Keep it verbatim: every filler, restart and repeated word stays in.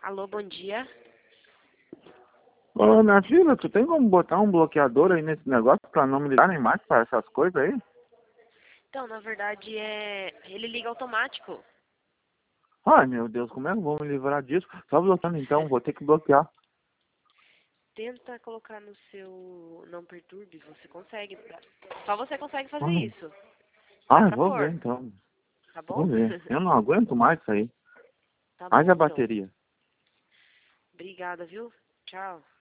Alô, bom dia. Ô, minha filha, tu tem como botar um bloqueador aí nesse negócio pra não me ligarem mais pra essas coisas aí? Então, na verdade, é... ele liga automático. Ai, meu Deus, como é que eu vou me livrar disso? Só bloqueando então, vou ter que bloquear. Tenta colocar no seu não perturbe, você consegue. Só você consegue fazer Ai, isso. Dá ai, pra vou ver pôr, então. tá Vou bom? ver. Eu não aguento mais isso aí. Tá Haja bom, então. bateria. Obrigada, viu? Tchau.